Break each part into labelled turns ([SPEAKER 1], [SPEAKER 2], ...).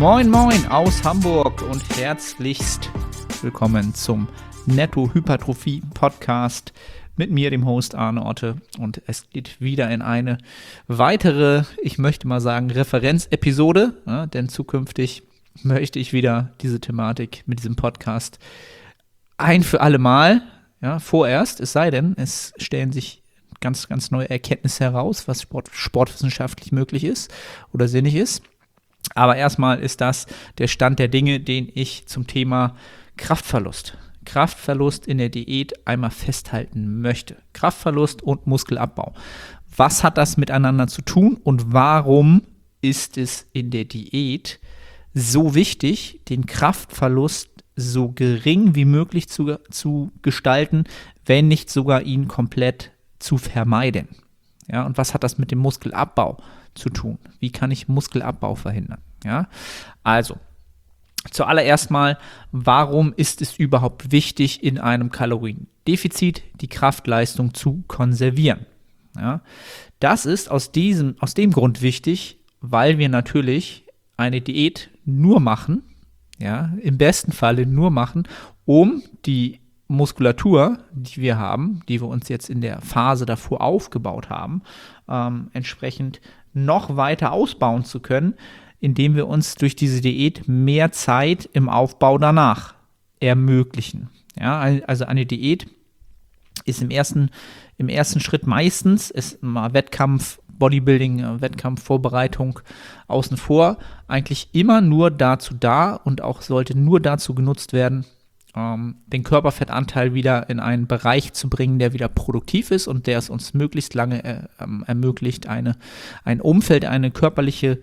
[SPEAKER 1] Moin Moin aus Hamburg und herzlichst willkommen zum Netto-Hypertrophie Podcast mit mir, dem Host Arne Otte, und es geht wieder in eine weitere, ich möchte mal sagen, Referenzepisode, ja, denn zukünftig möchte ich wieder diese Thematik mit diesem Podcast ein für alle Mal, ja, vorerst, es sei denn, es stellen sich ganz, ganz neue Erkenntnisse heraus, was sportwissenschaftlich möglich ist oder sinnig ist. Aber erstmal ist das der Stand der Dinge, den ich zum Thema Kraftverlust in der Diät einmal festhalten möchte. Kraftverlust und Muskelabbau. Was hat das miteinander zu tun und warum ist es in der Diät so wichtig, den Kraftverlust so gering wie möglich zu gestalten, wenn nicht sogar ihn komplett zu vermeiden? Ja, und was hat das mit dem Muskelabbau zu tun? Wie kann ich Muskelabbau verhindern? Ja, also zuallererst mal, warum ist es überhaupt wichtig, in einem Kaloriendefizit die Kraftleistung zu konservieren? Ja, das ist aus dem Grund wichtig, weil wir natürlich eine Diät nur machen, ja, im besten Falle nur machen, um die Muskulatur, die wir haben, die wir uns jetzt in der Phase davor aufgebaut haben, entsprechend noch weiter ausbauen zu können, indem wir uns durch diese Diät mehr Zeit im Aufbau danach ermöglichen. Ja, also eine Diät ist im ersten Schritt meistens, ist mal Wettkampf, Bodybuilding, Wettkampfvorbereitung außen vor, eigentlich immer nur dazu da und auch sollte nur dazu genutzt werden, den Körperfettanteil wieder in einen Bereich zu bringen, der wieder produktiv ist und der es uns möglichst lange ermöglicht, ein Umfeld, eine körperliche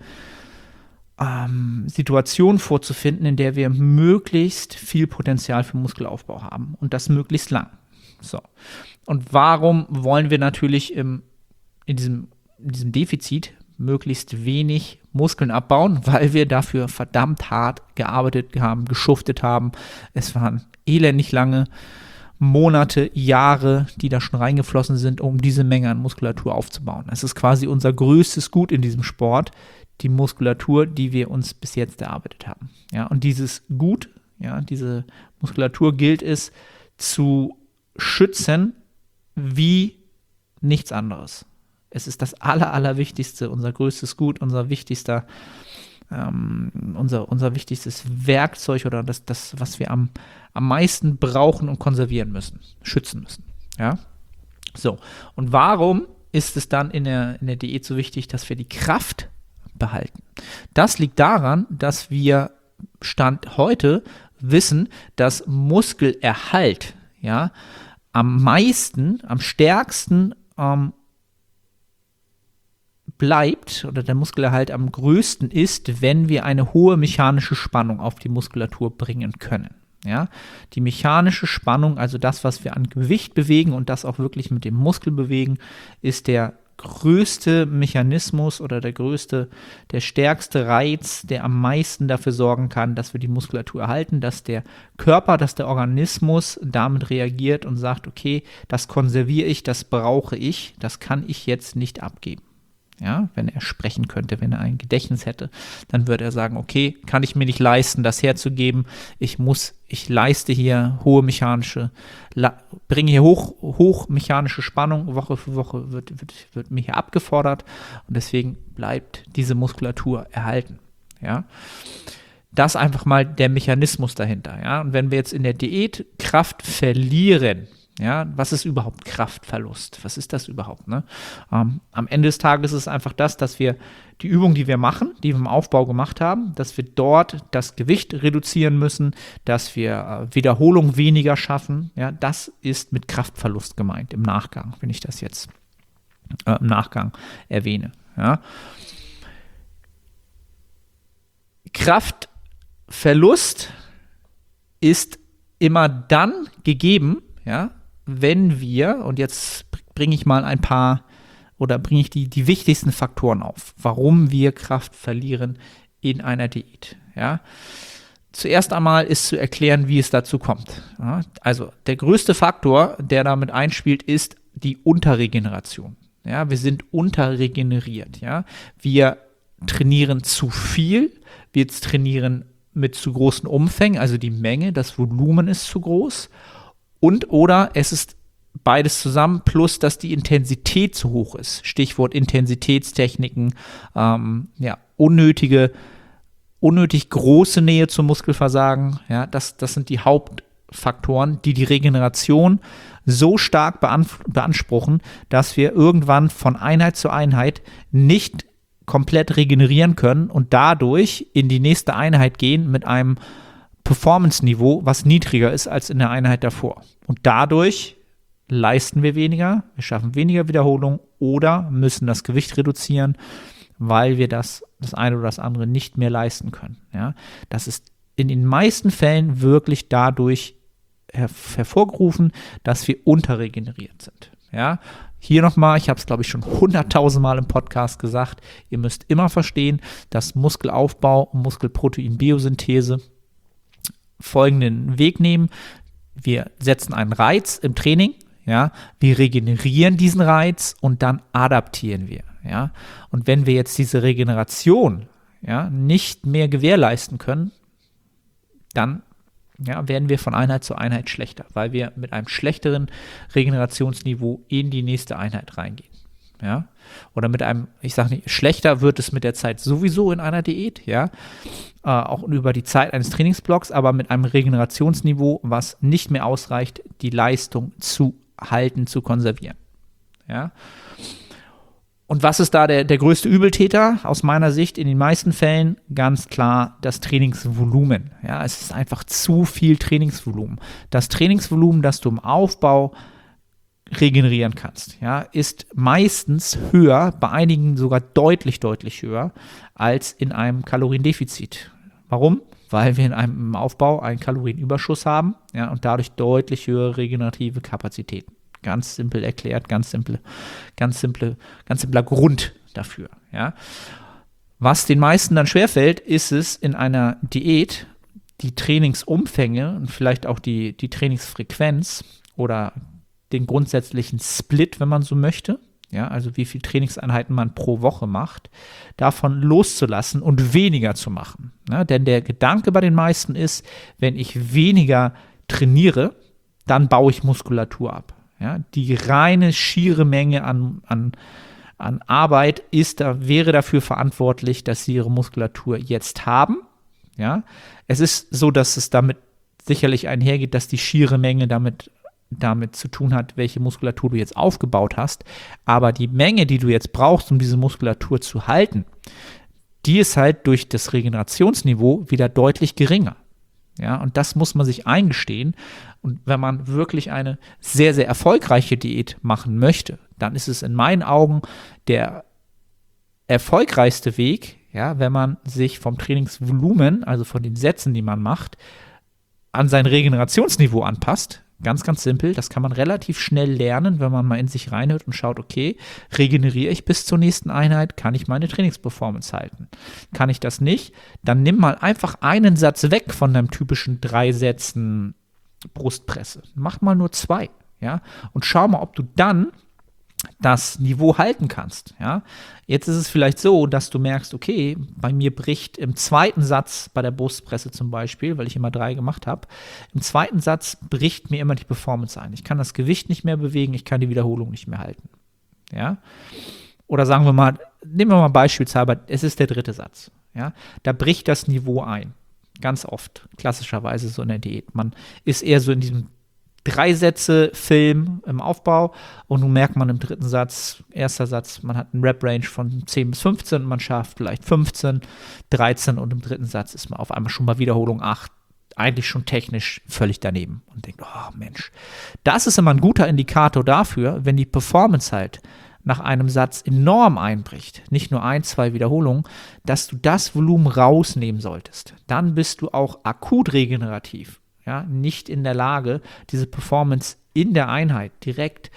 [SPEAKER 1] Situation vorzufinden, in der wir möglichst viel Potenzial für Muskelaufbau haben und das möglichst lang. So. Und warum wollen wir natürlich in diesem Defizit möglichst wenig Muskeln abbauen? Weil wir dafür verdammt hart gearbeitet haben, geschuftet haben. Es waren elendig lange Monate, Jahre, die da schon reingeflossen sind, um diese Menge an Muskulatur aufzubauen. Es ist quasi unser größtes Gut in diesem Sport, die Muskulatur, die wir uns bis jetzt erarbeitet haben. Ja, und dieses Gut, ja, diese Muskulatur gilt es zu schützen wie nichts anderes. Es ist das Allerwichtigste, unser größtes Gut, unser wichtigstes Werkzeug oder das was wir am meisten brauchen und konservieren müssen, schützen müssen. Ja? So, und warum ist es dann in der Diät so wichtig, dass wir die Kraft behalten? Das liegt daran, dass wir Stand heute wissen, dass Muskelerhalt, ja, am stärksten bleibt oder der Muskelerhalt am größten ist, wenn wir eine hohe mechanische Spannung auf die Muskulatur bringen können. Ja? Die mechanische Spannung, also das, was wir an Gewicht bewegen und das auch wirklich mit dem Muskel bewegen, ist der größte Mechanismus oder der stärkste Reiz, der am meisten dafür sorgen kann, dass wir die Muskulatur erhalten, dass der Körper, dass der Organismus damit reagiert und sagt, okay, das konserviere ich, das brauche ich, das kann ich jetzt nicht abgeben. Ja, wenn er sprechen könnte, wenn er ein Gedächtnis hätte, dann würde er sagen, okay, kann ich mir nicht leisten, das herzugeben. Ich leiste hier bringe hier hoch mechanische Spannung, Woche für Woche wird mir hier abgefordert und deswegen bleibt diese Muskulatur erhalten. Ja, das einfach mal der Mechanismus dahinter. Ja, und wenn wir jetzt in der Diät Kraft verlieren, ja, was ist überhaupt Kraftverlust? Was ist das überhaupt? Ne? Am Ende des Tages ist es einfach dass wir die Übung, die wir machen, die wir im Aufbau gemacht haben, dass wir dort das Gewicht reduzieren müssen, dass wir Wiederholung weniger schaffen. Ja, das ist mit Kraftverlust gemeint im Nachgang, wenn ich das jetzt im Nachgang erwähne. Ja. Kraftverlust ist immer dann gegeben, ja, wenn wir, und jetzt bringe ich die wichtigsten Faktoren auf, warum wir Kraft verlieren in einer Diät. Ja. Zuerst einmal ist zu erklären, wie es dazu kommt. Ja. Also der größte Faktor, der damit einspielt, ist die Unterregeneration. Ja. Wir sind unterregeneriert. Ja. Wir trainieren zu viel, wir jetzt trainieren mit zu großen Umfängen, also die Menge, das Volumen ist zu groß oder es ist beides zusammen, plus dass die Intensität zu hoch ist. Stichwort Intensitätstechniken, unnötig große Nähe zum Muskelversagen, ja, das sind die Hauptfaktoren, die Regeneration so stark beanspruchen, dass wir irgendwann von Einheit zu Einheit nicht komplett regenerieren können und dadurch in die nächste Einheit gehen mit einem Performance-Niveau, was niedriger ist als in der Einheit davor. Und dadurch leisten wir weniger, wir schaffen weniger Wiederholung oder müssen das Gewicht reduzieren, weil wir das eine oder das andere nicht mehr leisten können. Ja? Das ist in den meisten Fällen wirklich dadurch hervorgerufen, dass wir unterregeneriert sind. Ja? Hier nochmal, ich habe es glaube ich schon 100.000 Mal im Podcast gesagt, ihr müsst immer verstehen, dass Muskelaufbau und Muskelprotein-Biosynthese folgenden Weg nehmen. Wir setzen einen Reiz im Training, ja, wir regenerieren diesen Reiz und dann adaptieren wir. Ja? Und wenn wir jetzt diese Regeneration nicht mehr gewährleisten können, dann werden wir von Einheit zu Einheit schlechter, weil wir mit einem schlechteren Regenerationsniveau in die nächste Einheit reingehen. Ja? Oder mit einem, ich sage nicht, schlechter wird es mit der Zeit sowieso in einer Diät, ja, auch über die Zeit eines Trainingsblocks, aber mit einem Regenerationsniveau, was nicht mehr ausreicht, die Leistung zu halten, zu konservieren. Ja? Und was ist da der größte Übeltäter? Aus meiner Sicht in den meisten Fällen ganz klar das Trainingsvolumen. Ja, es ist einfach zu viel Trainingsvolumen. Das Trainingsvolumen, das du im Aufbau regenerieren kannst, ja, ist meistens höher, bei einigen sogar deutlich, deutlich höher als in einem Kaloriendefizit. Warum? Weil wir im Aufbau einen Kalorienüberschuss haben, ja, und dadurch deutlich höhere regenerative Kapazitäten. Ganz simpel erklärt, ganz simpler Grund dafür. Ja. Was den meisten dann schwerfällt, ist es in einer Diät, die Trainingsumfänge und vielleicht auch die Trainingsfrequenz oder den grundsätzlichen Split, wenn man so möchte, ja, also wie viele Trainingseinheiten man pro Woche macht, davon loszulassen und weniger zu machen. Ja, denn der Gedanke bei den meisten ist, wenn ich weniger trainiere, dann baue ich Muskulatur ab. Ja, die reine schiere Menge an Arbeit wäre dafür verantwortlich, dass sie ihre Muskulatur jetzt haben. Ja, es ist so, dass es damit sicherlich einhergeht, dass die schiere Menge damit zu tun hat, welche Muskulatur du jetzt aufgebaut hast. Aber die Menge, die du jetzt brauchst, um diese Muskulatur zu halten, die ist halt durch das Regenerationsniveau wieder deutlich geringer. Ja, und das muss man sich eingestehen. Und wenn man wirklich eine sehr, sehr erfolgreiche Diät machen möchte, dann ist es in meinen Augen der erfolgreichste Weg, ja, wenn man sich vom Trainingsvolumen, also von den Sätzen, die man macht, an sein Regenerationsniveau anpasst. Ganz, ganz simpel. Das kann man relativ schnell lernen, wenn man mal in sich reinhört und schaut, okay, regeneriere ich bis zur nächsten Einheit, kann ich meine Trainingsperformance halten? Kann ich das nicht? Dann nimm mal einfach einen Satz weg von deinem typischen 3 Sätzen Brustpresse. Mach mal nur 2, ja, und schau mal, ob du dann das Niveau halten kannst. Ja. Jetzt ist es vielleicht so, dass du merkst, okay, bei mir bricht im zweiten Satz, bei der Brustpresse zum Beispiel, weil ich immer 3 gemacht habe, im zweiten Satz bricht mir immer die Performance ein. Ich kann das Gewicht nicht mehr bewegen, ich kann die Wiederholung nicht mehr halten. Ja. Oder sagen wir mal, nehmen wir mal beispielsweise, es ist der 3. Satz. Ja. Da bricht das Niveau ein. Ganz oft, klassischerweise so in der Diät. Man ist eher so in diesem 3-Sätze-Film im Aufbau und nun merkt man im 3. Satz, 1. Satz, man hat einen Rep-Range von 10 bis 15 und man schafft vielleicht 15, 13 und im 3. Satz ist man auf einmal schon bei Wiederholung 8, eigentlich schon technisch völlig daneben und denkt, oh Mensch, das ist immer ein guter Indikator dafür, wenn die Performance halt nach einem Satz enorm einbricht, nicht nur 1, 2 Wiederholungen, dass du das Volumen rausnehmen solltest. Dann bist du auch akut regenerativ. Ja, nicht in der Lage, diese Performance in der Einheit direkt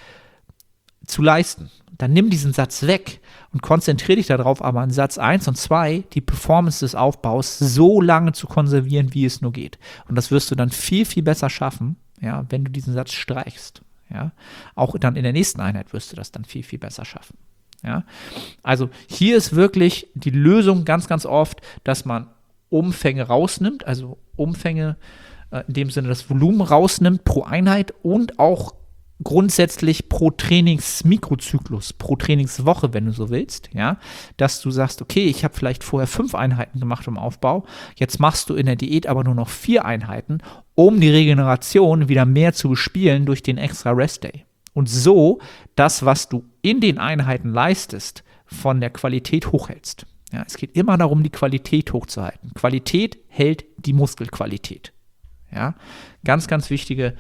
[SPEAKER 1] zu leisten. Dann nimm diesen Satz weg und konzentriere dich darauf, aber in Satz 1 und 2 die Performance des Aufbaus so lange zu konservieren, wie es nur geht. Und das wirst du dann viel, viel besser schaffen, ja, wenn du diesen Satz streichst. Ja. Auch dann in der nächsten Einheit wirst du das dann viel, viel besser schaffen. Ja. Also hier ist wirklich die Lösung ganz, ganz oft, dass man Umfänge rausnimmt, also Umfänge in dem Sinne das Volumen rausnimmt pro Einheit und auch grundsätzlich pro Trainingsmikrozyklus, pro Trainingswoche, wenn du so willst, ja, dass du sagst, okay, ich habe vielleicht vorher 5 Einheiten gemacht im Aufbau, jetzt machst du in der Diät aber nur noch 4 Einheiten, um die Regeneration wieder mehr zu bespielen durch den extra Rest Day. Und so das, was du in den Einheiten leistest, von der Qualität hochhältst. Ja, es geht immer darum, die Qualität hochzuhalten. Qualität hält die Muskelqualität. Ja, ganz wichtige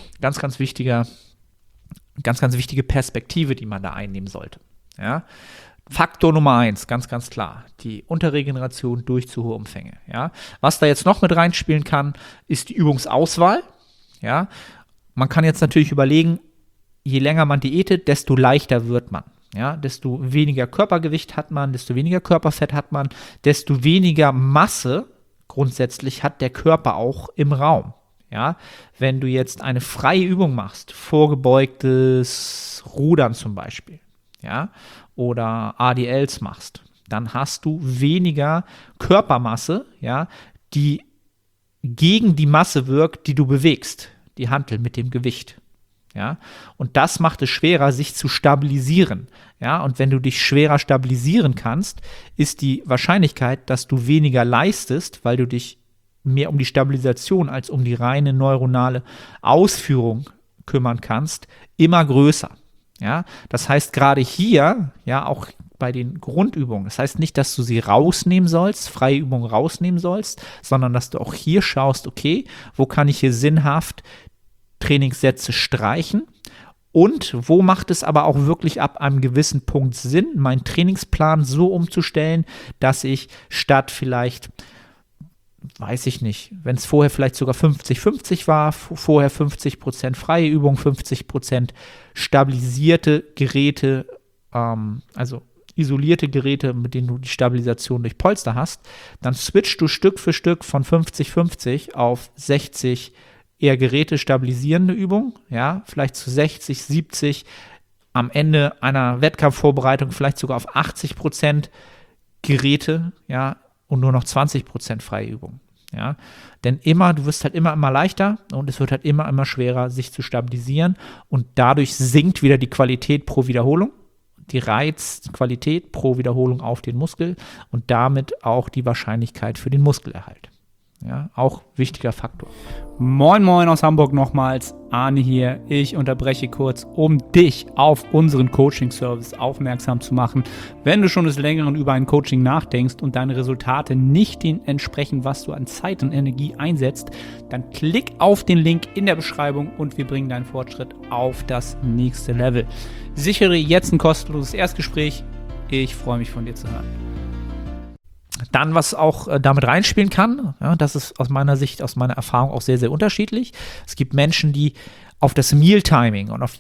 [SPEAKER 1] Perspektive, die man da einnehmen sollte. Ja, Faktor Nummer 1, ganz klar, die Unterregeneration durch zu hohe Umfänge. Ja, was da jetzt noch mit reinspielen kann, ist die Übungsauswahl. Ja, man kann jetzt natürlich überlegen, je länger man diätet, desto leichter wird man. Ja, desto weniger Körpergewicht hat man, desto weniger Körperfett hat man, desto weniger Masse grundsätzlich hat der Körper auch im Raum. Ja, wenn du jetzt eine freie Übung machst, vorgebeugtes Rudern zum Beispiel, ja, oder ADLs machst, dann hast du weniger Körpermasse, ja, die gegen die Masse wirkt, die du bewegst, die Hantel mit dem Gewicht. Ja, und das macht es schwerer, sich zu stabilisieren. Ja, und wenn du dich schwerer stabilisieren kannst, ist die Wahrscheinlichkeit, dass du weniger leistest, weil du dich mehr um die Stabilisation als um die reine neuronale Ausführung kümmern kannst, immer größer. Ja, das heißt gerade hier, ja, auch bei den Grundübungen, das heißt nicht, dass du sie rausnehmen sollst, freie Übungen rausnehmen sollst, sondern dass du auch hier schaust, okay, wo kann ich hier sinnhaft Trainingssätze streichen und wo macht es aber auch wirklich ab einem gewissen Punkt Sinn, meinen Trainingsplan so umzustellen, dass ich statt vielleicht, weiß ich nicht, wenn es vorher vielleicht sogar 50-50 war, vorher 50% freie Übung, 50% stabilisierte Geräte, also isolierte Geräte, mit denen du die Stabilisation durch Polster hast, dann switchst du Stück für Stück von 50-50 auf 60 eher Geräte stabilisierende Übung, ja, vielleicht zu 60, 70, am Ende einer Wettkampfvorbereitung vielleicht sogar auf 80% Geräte, ja, und nur noch 20% freie Übung, ja. Denn du wirst halt immer leichter und es wird halt immer schwerer, sich zu stabilisieren und dadurch sinkt wieder die Qualität pro Wiederholung, die Reizqualität pro Wiederholung auf den Muskel und damit auch die Wahrscheinlichkeit für den Muskelerhalt. Ja, auch wichtiger Faktor. Moin aus Hamburg nochmals, Arne hier. Ich unterbreche kurz, um dich auf unseren Coaching-Service aufmerksam zu machen. Wenn du schon des Längeren über ein Coaching nachdenkst und deine Resultate nicht dem entsprechen, was du an Zeit und Energie einsetzt, dann klick auf den Link in der Beschreibung und wir bringen deinen Fortschritt auf das nächste Level. Sichere jetzt ein kostenloses Erstgespräch. Ich freue mich, von dir zu hören. Dann, was auch damit reinspielen kann, ja, das ist aus meiner Sicht, aus meiner Erfahrung auch sehr, sehr unterschiedlich. Es gibt Menschen, die auf das Meal-Timing und auf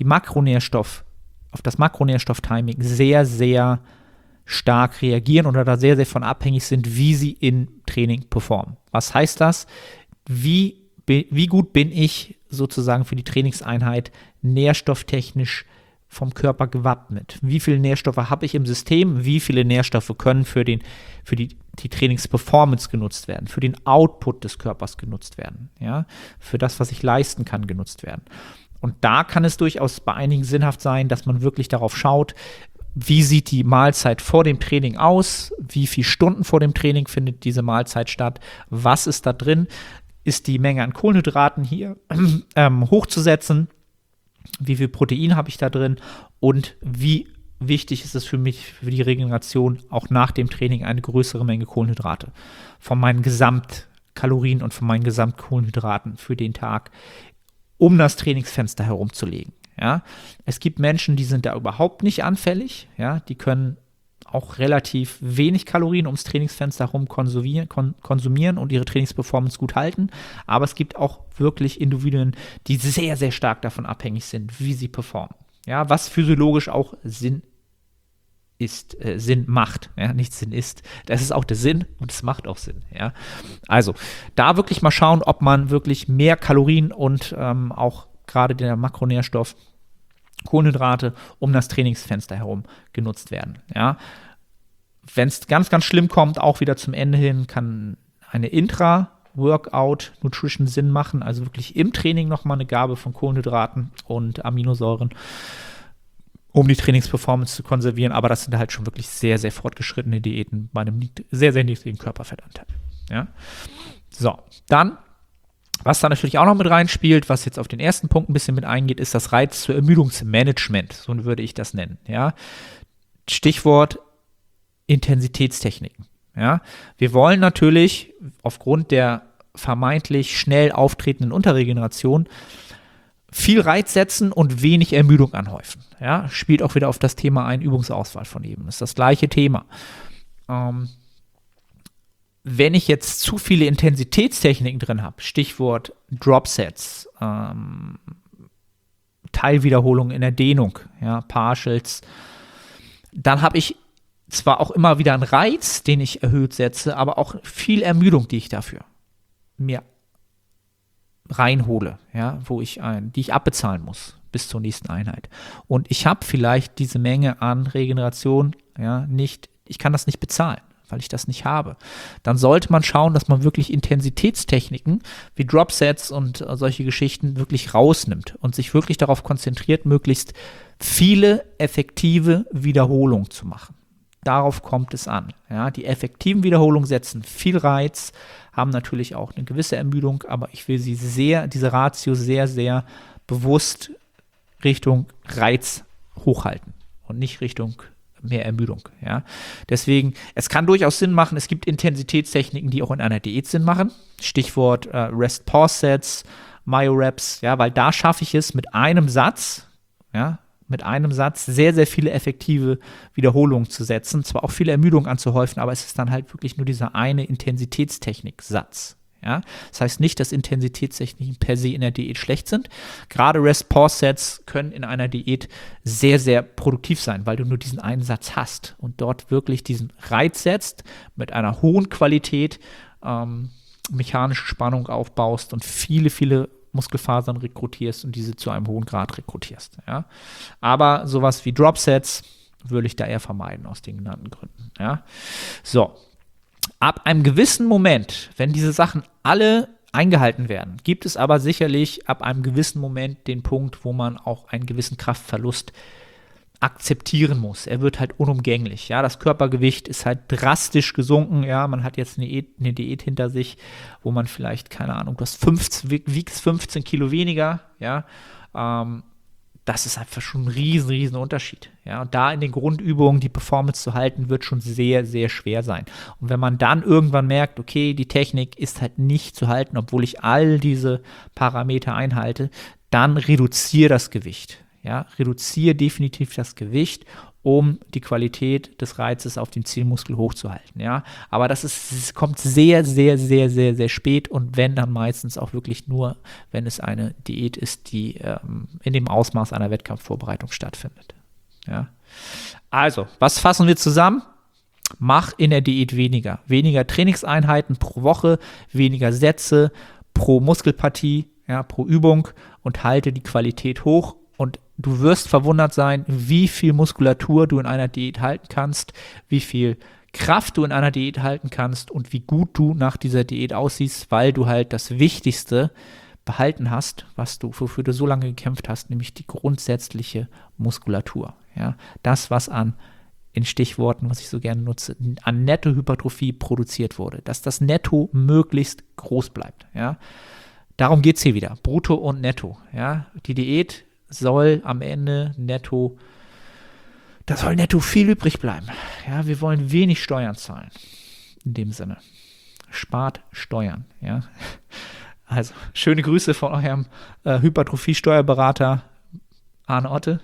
[SPEAKER 1] das Makronährstoff-Timing sehr, sehr stark reagieren oder da sehr, sehr von abhängig sind, wie sie im Training performen. Was heißt das? Wie gut bin ich sozusagen für die Trainingseinheit nährstofftechnisch vom Körper gewappnet? Wie viele Nährstoffe habe ich im System? Wie viele Nährstoffe können für die Trainingsperformance genutzt werden, für den Output des Körpers genutzt werden, ja, für das, was ich leisten kann, genutzt werden? Und da kann es durchaus bei einigen sinnhaft sein, dass man wirklich darauf schaut, wie sieht die Mahlzeit vor dem Training aus, wie viele Stunden vor dem Training findet diese Mahlzeit statt, was ist da drin, ist die Menge an Kohlenhydraten hier hochzusetzen, wie viel Protein habe ich da drin und wie wichtig ist es für mich, für die Regeneration, auch nach dem Training eine größere Menge Kohlenhydrate von meinen Gesamtkalorien und von meinen Gesamtkohlenhydraten für den Tag, um das Trainingsfenster herumzulegen. Ja? Es gibt Menschen, die sind da überhaupt nicht anfällig, ja? Die können auch relativ wenig Kalorien ums Trainingsfenster herum konsumieren und ihre Trainingsperformance gut halten. Aber es gibt auch wirklich Individuen, die sehr, sehr stark davon abhängig sind, wie sie performen. Ja, was physiologisch auch Sinn macht, ja, nicht Sinn ist. Das ist auch der Sinn und es macht auch Sinn. Ja. Also da wirklich mal schauen, ob man wirklich mehr Kalorien und auch gerade der Makronährstoff Kohlenhydrate um das Trainingsfenster herum genutzt werden. Ja. Wenn es ganz schlimm kommt, auch wieder zum Ende hin, kann eine Intra-Workout-Nutrition Sinn machen, also wirklich im Training nochmal eine Gabe von Kohlenhydraten und Aminosäuren, um die Trainingsperformance zu konservieren, aber das sind halt schon wirklich sehr, sehr fortgeschrittene Diäten bei einem sehr, sehr niedrigen Körperfettanteil. Ja? So, dann, was da natürlich auch noch mit reinspielt, was jetzt auf den ersten Punkt ein bisschen mit eingeht, ist das Reiz- zu Ermüdungsmanagement, so würde ich das nennen. Ja? Stichwort Intensitätstechniken. Ja? Wir wollen natürlich aufgrund der vermeintlich schnell auftretenden Unterregeneration viel Reiz setzen und wenig Ermüdung anhäufen. Ja? Spielt auch wieder auf das Thema ein, Übungsauswahl von eben. Das ist das gleiche Thema. Wenn ich jetzt zu viele Intensitätstechniken drin habe, Stichwort Dropsets, Teilwiederholungen in der Dehnung, ja, Partials, dann habe ich zwar auch immer wieder einen Reiz, den ich erhöht setze, aber auch viel Ermüdung, die ich dafür mir reinhole, ja, die ich abbezahlen muss bis zur nächsten Einheit. Und ich habe vielleicht diese Menge an Regeneration, ja, ich kann das nicht bezahlen, weil ich das nicht habe. Dann sollte man schauen, dass man wirklich Intensitätstechniken wie Dropsets und solche Geschichten wirklich rausnimmt und sich wirklich darauf konzentriert, möglichst viele effektive Wiederholungen zu machen. Darauf kommt es an. Ja, die effektiven Wiederholungen setzen viel Reiz, haben natürlich auch eine gewisse Ermüdung, aber ich will diese Ratio sehr, sehr bewusst Richtung Reiz hochhalten und nicht Richtung mehr Ermüdung. Ja. Deswegen, es kann durchaus Sinn machen, es gibt Intensitätstechniken, die auch in einer Diät Sinn machen. Stichwort Rest-Pause-Sets, Myo-Reps, ja, weil da schaffe ich es mit einem Satz sehr, sehr viele effektive Wiederholungen zu setzen, zwar auch viele Ermüdung anzuhäufen, aber es ist dann halt wirklich nur dieser eine Intensitätstechnik-Satz. Ja? Das heißt nicht, dass Intensitätstechniken per se in der Diät schlecht sind. Gerade Rest-Pause-Sets können in einer Diät sehr, sehr produktiv sein, weil du nur diesen einen Satz hast und dort wirklich diesen Reiz setzt, mit einer hohen Qualität mechanische Spannung aufbaust und viele, viele Muskelfasern rekrutierst und diese zu einem hohen Grad rekrutierst. Ja? Aber sowas wie Dropsets würde ich da eher vermeiden aus den genannten Gründen. Ja? So, ab einem gewissen Moment, wenn diese Sachen alle eingehalten werden, gibt es aber sicherlich ab einem gewissen Moment den Punkt, wo man auch einen gewissen Kraftverlust akzeptieren muss. Er wird halt unumgänglich. Ja, das Körpergewicht ist halt drastisch gesunken. Ja, man hat jetzt eine Diät hinter sich, wo man vielleicht, keine Ahnung, du wiegst 15 Kilo weniger. Ja, das ist einfach schon ein riesen Unterschied. Ja, und da in den Grundübungen die Performance zu halten, wird schon sehr, sehr schwer sein. Und wenn man dann irgendwann merkt, okay, die Technik ist halt nicht zu halten, obwohl ich all diese Parameter einhalte, dann reduziere das Gewicht. Ja, reduziere definitiv das Gewicht, um die Qualität des Reizes auf den Zielmuskel hochzuhalten. Ja, aber es kommt sehr, sehr, sehr, sehr, sehr spät und wenn dann meistens auch wirklich nur, wenn es eine Diät ist, die in dem Ausmaß einer Wettkampfvorbereitung stattfindet. Ja, also, was fassen wir zusammen? Mach in der Diät weniger Trainingseinheiten pro Woche, weniger Sätze pro Muskelpartie, ja, pro Übung und halte die Qualität hoch. Und du wirst verwundert sein, wie viel Muskulatur du in einer Diät halten kannst, wie viel Kraft du in einer Diät halten kannst und wie gut du nach dieser Diät aussiehst, weil du halt das Wichtigste behalten hast, wofür du so lange gekämpft hast, nämlich die grundsätzliche Muskulatur. Ja? Das, was in Stichworten, was ich so gerne nutze, an Nettohypertrophie produziert wurde, dass das Netto möglichst groß bleibt. Ja? Darum geht es hier wieder, Brutto und Netto. Ja? Die Diät soll am Ende netto viel übrig bleiben. Ja, wir wollen wenig Steuern zahlen. In dem Sinne. Spart Steuern. Ja. Also, schöne Grüße von eurem Hypertrophie-Steuerberater Arne Otte.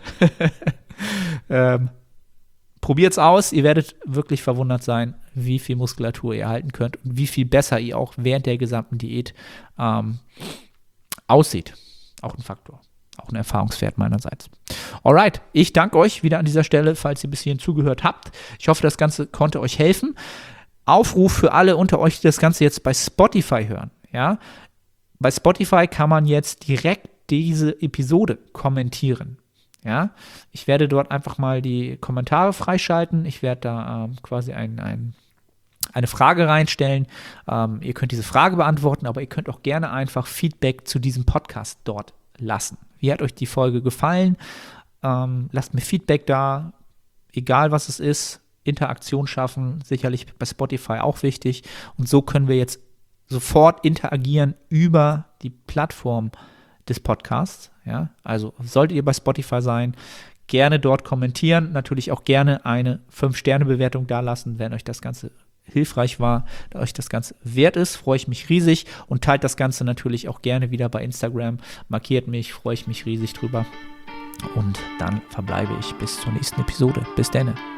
[SPEAKER 1] Probiert's aus. Ihr werdet wirklich verwundert sein, wie viel Muskulatur ihr erhalten könnt und wie viel besser ihr auch während der gesamten Diät aussieht. Auch ein Faktor. Auch ein Erfahrungswert meinerseits. Alright, ich danke euch wieder an dieser Stelle, falls ihr bis hierhin zugehört habt. Ich hoffe, das Ganze konnte euch helfen. Aufruf für alle unter euch, die das Ganze jetzt bei Spotify hören. Ja? Bei Spotify kann man jetzt direkt diese Episode kommentieren. Ja? Ich werde dort einfach mal die Kommentare freischalten. Ich werde da quasi ein eine Frage reinstellen. Ihr könnt diese Frage beantworten, aber ihr könnt auch gerne einfach Feedback zu diesem Podcast dort lassen. Wie hat euch die Folge gefallen? Lasst mir Feedback da, egal was es ist. Interaktion schaffen, sicherlich bei Spotify auch wichtig. Und so können wir jetzt sofort interagieren über die Plattform des Podcasts. Ja? Also solltet ihr bei Spotify sein, gerne dort kommentieren, natürlich auch gerne eine 5-Sterne-Bewertung dalassen, wenn euch das Ganze hilfreich war, da euch das Ganze wert ist, freue ich mich riesig und teilt das Ganze natürlich auch gerne wieder bei Instagram, markiert mich, freue ich mich riesig drüber und dann verbleibe ich bis zur nächsten Episode. Bis dann.